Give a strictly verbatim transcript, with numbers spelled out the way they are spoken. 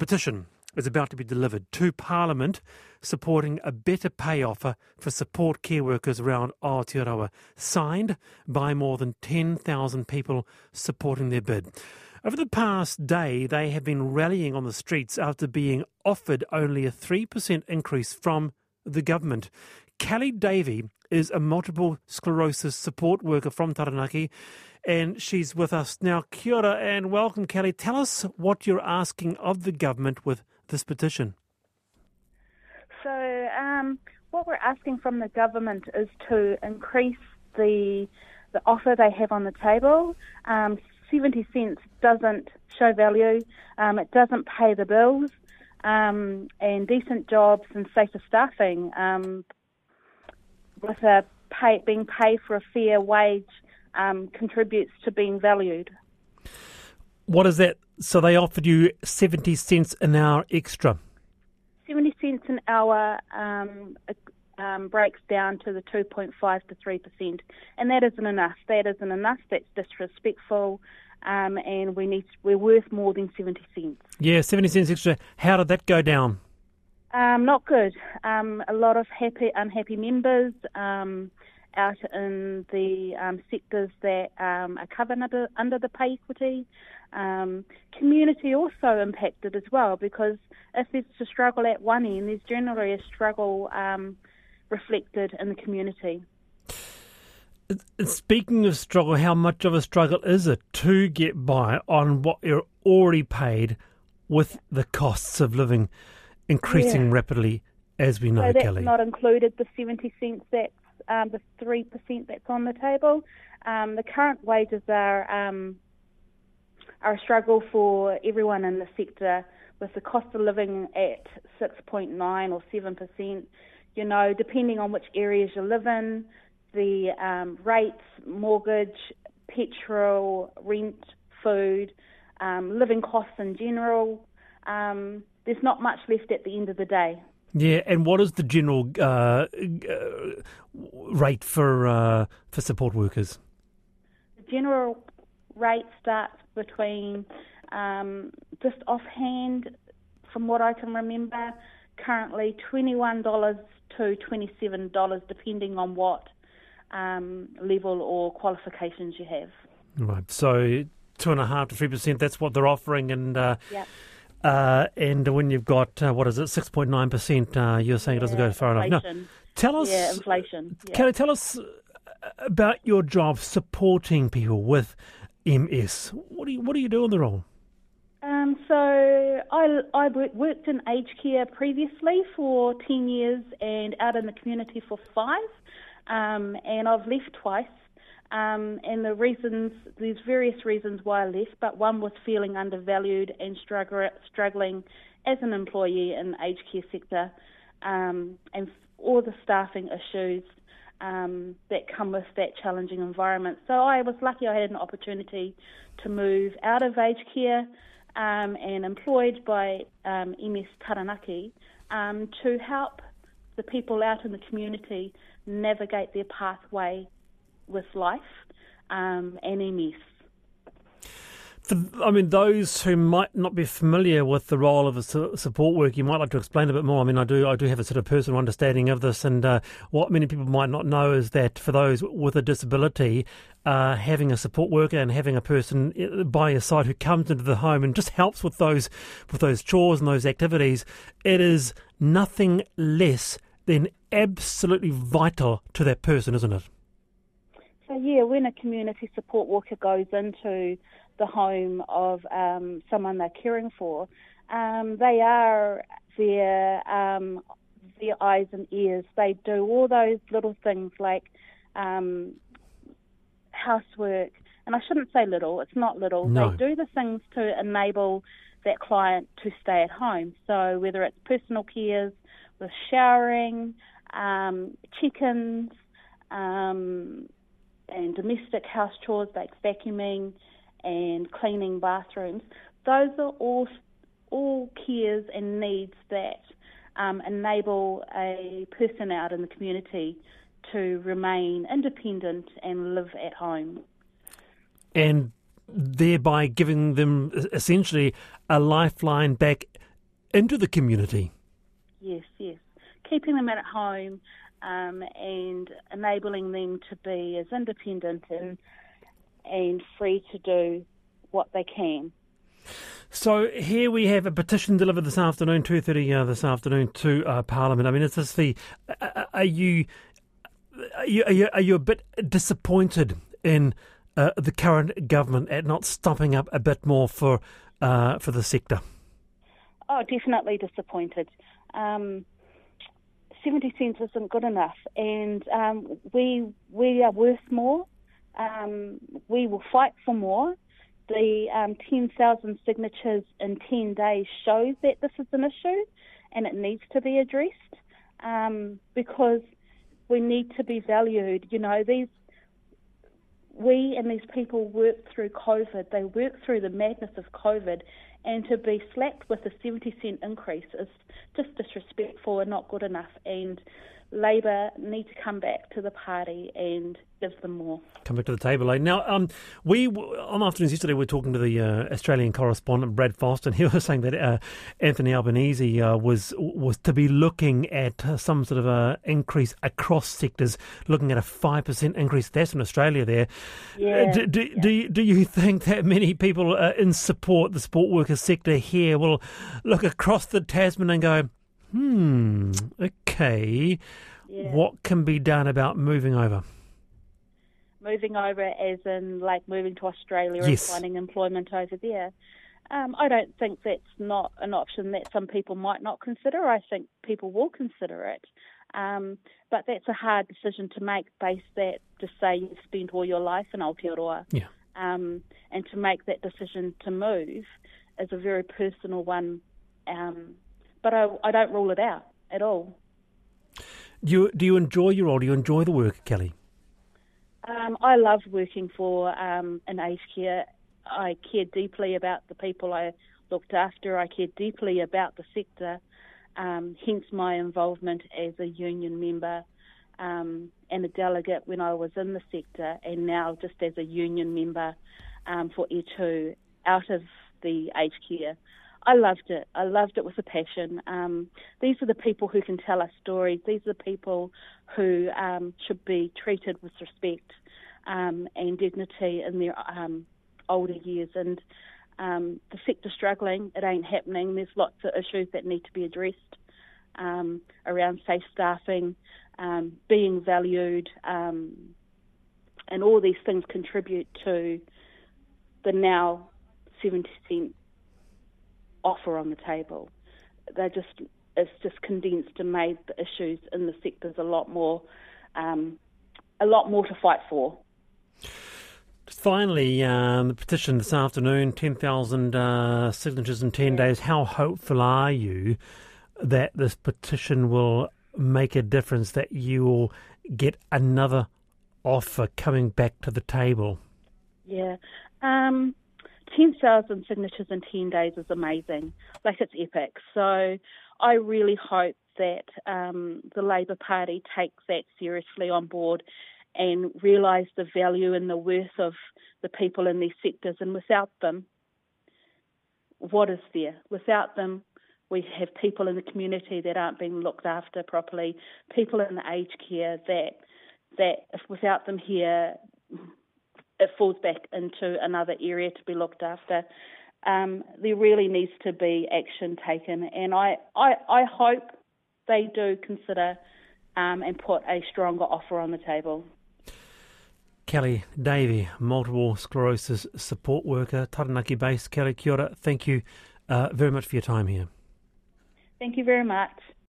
petition is about to be delivered to Parliament supporting a better pay offer for support care workers around Aotearoa, signed by more than ten thousand people supporting their bid. Over the past day, they have been rallying on the streets after being offered only a three percent increase from the government. Kelly Davey is a multiple sclerosis support worker from Taranaki, and she's with us now. Kia ora and welcome, Kelly. Tell us what you're asking of the government with this petition. So um, what we're asking from the government is to increase the the offer they have on the table. Um, seventy cents doesn't show value, um, it doesn't pay the bills, um, and decent jobs and safer staffing um, with a pay, being paid for a fair wage um, contributes to being valued. What is that? So they offered you seventy cents an hour extra? seventy cents an hour um, um, breaks down to the two point five to three percent, and that isn't enough. That isn't enough. That's disrespectful, um, and we need we're worth more than seventy cents. Yeah, seventy cents extra. How did that go down? Um, not good. Um, a lot of happy, unhappy members um, out in the um, sectors that um, are covered under, under the pay equity. Um, community also impacted as well, because if there's a struggle at one end, there's generally a struggle um, reflected in the community. Speaking of struggle, how much of a struggle is it to get by on what you're already paid with the costs of living increasing yeah. rapidly, as we know, so that's Kelly? Not included the seventy cents, that's um, the three percent that's on the table. Um, the current wages are... Um, are a struggle for everyone in the sector, with the cost of living at six point nine or seven percent. You know, depending on which areas you live in, the um, rates, mortgage, petrol, rent, food, um, living costs in general, um, there's not much left at the end of the day. Yeah, and what is the general uh, uh, rate for uh, for support workers? The general rate starts between, um, just offhand, from what I can remember, currently twenty-one dollars to twenty-seven dollars, depending on what um, level or qualifications you have. Right, so two and a half to three percent. That's what they're offering, and uh, yep. uh, and when you've got uh, what is it, six point nine percent, uh, you're saying yeah, it doesn't go far inflation. enough. No, tell us, yeah, inflation. Yeah. Can you tell us about your job supporting people with M S? What do you what do you do in the role? Um, so I I worked in aged care previously for ten years and out in the community for five, um, and I've left twice. Um, and the reasons, there's various reasons why I left, but one was feeling undervalued and struggle, struggling as an employee in the aged care sector, um, and all the staffing issues Um, that come with that challenging environment. So I was lucky I had an opportunity to move out of aged care um, and employed by um, M S Taranaki um, to help the people out in the community navigate their pathway with life um, and M S. For, I mean, those who might not be familiar with the role of a su- support worker, you might like to explain a bit more. I mean, I do I do have a sort of personal understanding of this, and uh, what many people might not know is that for those with a disability, uh, having a support worker and having a person by your side who comes into the home and just helps with those with those chores and those activities, it is nothing less than absolutely vital to that person, isn't it? So yeah, when a community support worker goes into the home of um, someone they're caring for, um, they are their um, their eyes and ears. They do all those little things like um, housework, and I shouldn't say little, it's not little. No. They do the things to enable that client to stay at home. So whether it's personal cares with showering, um, chickens, um, and domestic house chores like vacuuming and cleaning bathrooms, those are all all cares and needs that um, enable a person out in the community to remain independent and live at home. And thereby giving them essentially a lifeline back into the community. Yes, yes. Keeping them at home um, and enabling them to be as independent and, and free to do what they can. So here we have a petition delivered this afternoon, two thirty uh, this afternoon to uh, Parliament. I mean, is this the? Uh, are you are you are you, are you a bit disappointed in uh, the current government at not stopping up a bit more for uh, for the sector? Oh, definitely disappointed. Um, seventy cents isn't good enough, and um, we we are worth more. Um, we will fight for more. The um, ten thousand signatures in ten days shows that this is an issue and it needs to be addressed um, because we need to be valued. You know, these we and these people worked through COVID. They worked through the madness of COVID, and to be slapped with a seventy cent increase is just disrespectful and not good enough. And Labour need to come back to the party and give them more. Come back to the table, eh? Now, um, we on afternoons yesterday we were talking to the uh, Australian correspondent Brad Foster, and he was saying that uh, Anthony Albanese uh, was was to be looking at uh, some sort of a increase across sectors, looking at a five percent increase. That's in Australia. There, yeah. Uh, do, do, yeah. do, you, do you think that many people uh, in support the sport worker sector here will look across the Tasman and go, Hmm, okay, yeah. What can be done about moving over? Moving over as in like moving to Australia yes. and finding employment over there. Um, I don't think that's not an option that some people might not consider. I think people will consider it. Um, but that's a hard decision to make based that to say you've spent all your life in Aotearoa. Yeah. Um, and to make that decision to move is a very personal one. Um, but I, I don't rule it out at all. Do you, do you enjoy your role? Do you enjoy the work, Kelly? Um, I love working for um, an aged care. I care deeply about the people I looked after. I care deeply about the sector, um, hence my involvement as a union member um, and a delegate when I was in the sector, and now just as a union member um, for E two out of the aged care. I loved it. I loved it with a passion. Um, these are the people who can tell us stories. These are the people who um, should be treated with respect um, and dignity in their um, older years. And um, the sector's struggling. It ain't happening. There's lots of issues that need to be addressed um, around safe staffing, um, being valued, um, and all these things contribute to the now seventy cent offer on the table. They just it's just condensed and made the issues in the sectors a lot more um, a lot more to fight for. Finally, um, the petition this afternoon, ten thousand uh, signatures in ten yeah. days. How hopeful are you that this petition will make a difference, that you will get another offer coming back to the table? Yeah. Um, ten thousand signatures in ten days is amazing. Like, it's epic. So I really hope that um, the Labour Party takes that seriously on board and realise the value and the worth of the people in these sectors. And without them, what is there? Without them, we have people in the community that aren't being looked after properly, people in the aged care that, that if without them here, it falls back into another area to be looked after. Um, there really needs to be action taken, and I, I, I hope they do consider um, and put a stronger offer on the table. Kelly Davey, multiple sclerosis support worker, Taranaki based. Kelly, kia ora. Thank you uh, very much for your time here. Thank you very much.